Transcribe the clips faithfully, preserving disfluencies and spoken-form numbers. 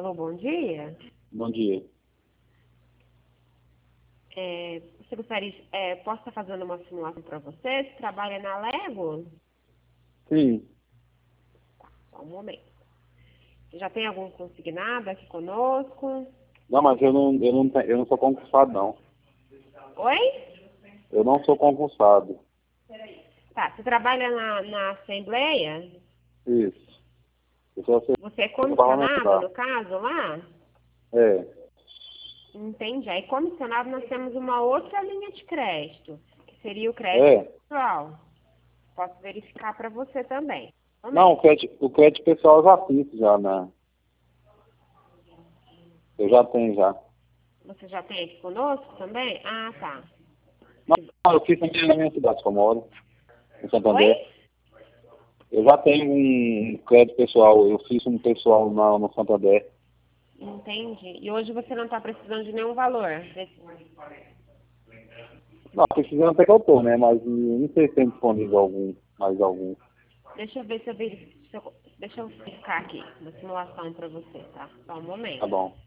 Alô, bom dia. Bom dia. É, você gostaria, de- é, posso estar fazendo uma simulação para você? Você trabalha na Lego? Sim. Só um momento. Você já tem algum consignado aqui conosco? Não, mas eu não, eu não, te- eu não sou concursado, não. Oi? Eu não sou concursado. Tá, você trabalha na, na Assembleia? Isso. Eu sou assessor Você é comissionado, parlamentar. no caso, lá? É. Entendi. Aí, comissionado, nós temos uma outra linha de crédito, que seria o crédito É. pessoal. Posso verificar para você também. Um Não, o momento. crédito, o crédito pessoal eu já fiz, já, né? Eu já tenho, já. Você já tem aqui conosco também? Ah, tá. Não, eu fiz também na minha cidade, que eu moro, em Santander. Oi? Eu já tenho um crédito pessoal, eu fiz um pessoal na, no Santander. Entendi. E hoje você não está precisando de nenhum valor? desse- Não, precisando até que eu tô, né? Mas hum, não sei se tem disponível algum, mais algum. Deixa eu ver se eu verifico. se eu- Deixa eu verificar aqui uma simulação para você, tá? Só um Tá momento. bom.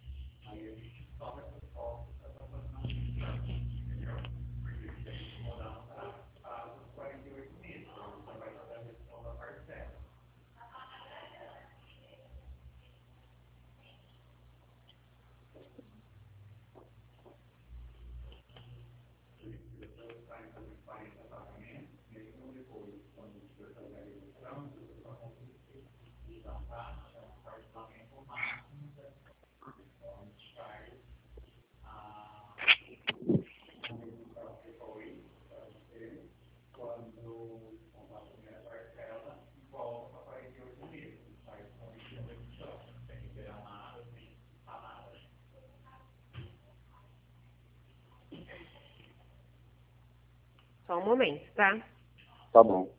Só um momento, tá? Tá bom.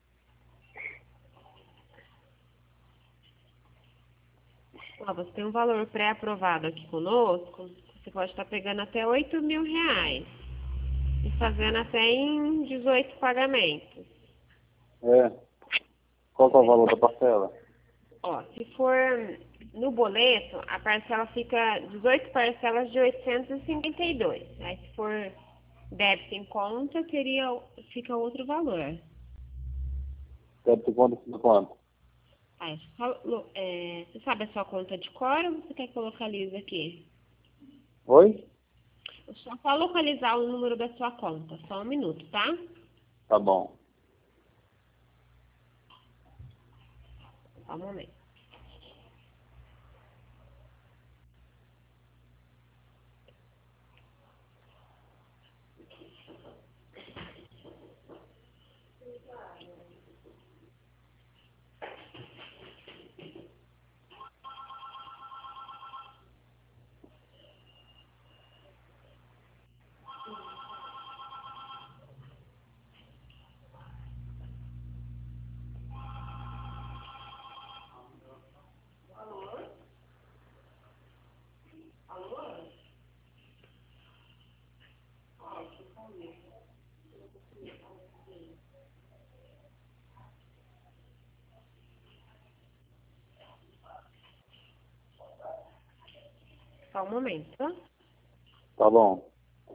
Ó, você tem um valor pré-aprovado aqui conosco. Você pode estar pegando até oito mil reais. E fazendo até em dezoito pagamentos. É. Qual que é o valor da parcela? Ó, se for no boleto, a parcela fica dezoito parcelas de oitocentos e cinquenta e dois. Aí se for débito em conta, teria, fica outro valor. Débito quanto, fica quanto? Aí, só lo- é, você sabe a sua conta de cor ou você quer que eu localize aqui? Oi? Eu só só localizar o número da sua conta. Só um minuto, tá? Tá bom. Só um momento. Só um momento, tá? Tá bom.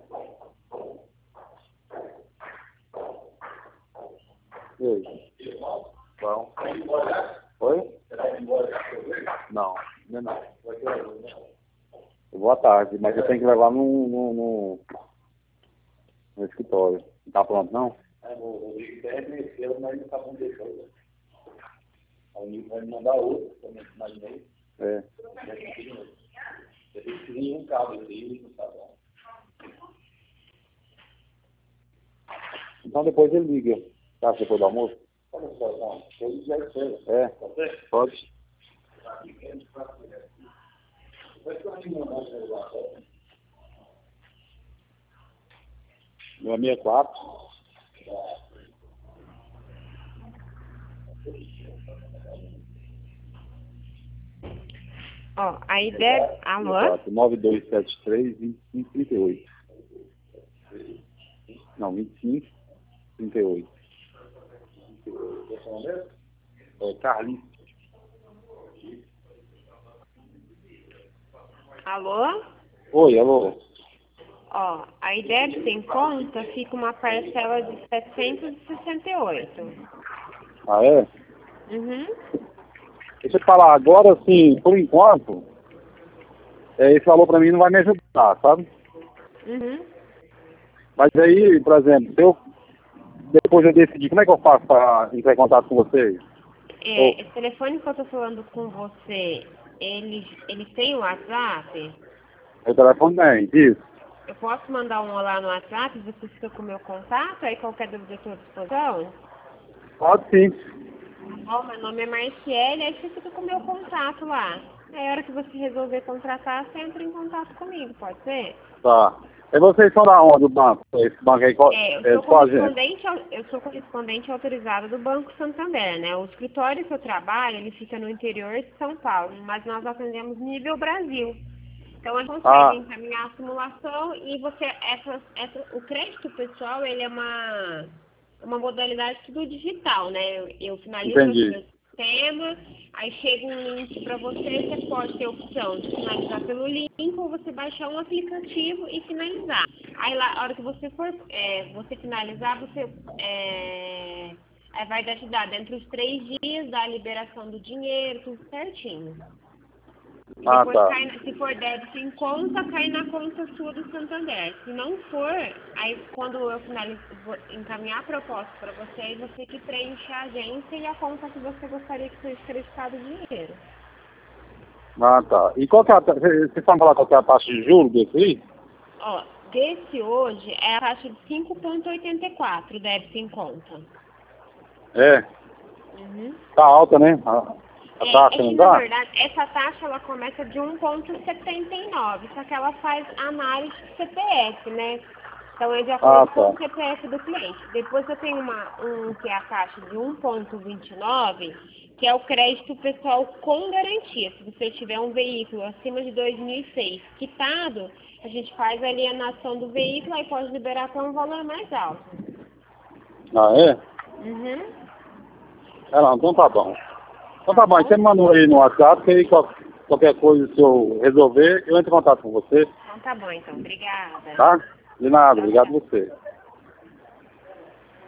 E aí? Bom. Oi? Não, ainda não. Eu vou à tarde, mas eu tenho que levar no, no, no, no escritório. Não tá pronto, não? É, o Rodrigo até desceu, mas não tá bom deixando. Aí vai me mandar outro, também imaginei. É. Eu tenho que vir um cabo aqui, não tá bom. Então depois ele liga. Tá, depois do almoço? Olha só, não. Ele já espera. É. Pode? Meu é sessenta e quatro. Ó, aí deve... Alô? nove dois sete três, vinte e cinco, trinta e oito. Não, vinte e cinco, trinta e oito. É Carlinhos. Alô? Oi, alô. Ó, aí débito em conta fica uma parcela de setecentos e sessenta e oito. Ah, é? Uhum. Deixa eu te falar, agora assim, por enquanto, é, esse valor pra mim não vai me ajudar, sabe? Uhum. Mas aí, por exemplo, se eu, depois eu decidir, como é que eu faço pra entrar em contato com vocês? É, Ou, esse telefone que eu tô falando com você, ele, ele tem o WhatsApp? o telefone tem, isso. Eu posso mandar um olá no WhatsApp, você fica com o meu contato, aí qualquer dúvida eu estou à disposição? Pode sim. Bom, meu nome é Marciele, aí você fica com o meu contato lá. Aí a hora que você resolver contratar, você entra em contato comigo, pode ser? Tá. E vocês são da onde, o banco? Esse banco aí, qual- É, eu é sou de qual agência? correspondente, ao- eu sou correspondente autorizada do Banco Santander, né? O escritório que eu trabalho, ele fica no interior de São Paulo, mas nós atendemos nível Brasil. Então a gente consegue Ah, encaminhar a simulação e você, essa, essa, o crédito pessoal, ele é uma, uma modalidade tudo digital, né? Eu, eu finalizo aqui entendi. meu sistema, aí chega um link para você, você pode ter a opção de finalizar pelo link ou você baixar um aplicativo e finalizar. Aí lá, a hora que você for é, você finalizar, você é, aí vai te dar dentro dos três dias da liberação do dinheiro, tudo certinho. E Ah, depois, tá. cai, na- se for débito em conta, cai na conta sua do Santander. Se não for, aí quando eu finalizo, vou encaminhar a proposta para você, aí você que preenche a agência e a conta que você gostaria que seja creditado o dinheiro. Ah, tá. E qual que é a taxa? Vocês sabem falar qual que é a taxa de juros desse aí? Ó, desse hoje é a taxa de cinco vírgula oitenta e quatro débito em conta. É. Uhum. Tá alta, né? A, a É, é taxa, que não na tá? verdade essa taxa ela começa de um vírgula setenta e nove, só que ela faz análise de C P F, né? Então é de Ah, acordo com tá. o C P F do cliente. Depois eu tenho uma, um que é a taxa de um vírgula vinte e nove, que é o crédito pessoal com garantia. Se você tiver um veículo acima de dois mil e seis quitado, a gente faz a alienação do veículo e pode liberar para um valor mais alto. Ah, é? Uhum. É, não, então tá bom. Então Tá tá bom, bom? você me mandou aí no WhatsApp, que aí qual- qualquer coisa, se eu resolver, eu entro em contato com você, Então tá bom, então. Obrigada. tá? De nada, Tchau, obrigado tchau. a você.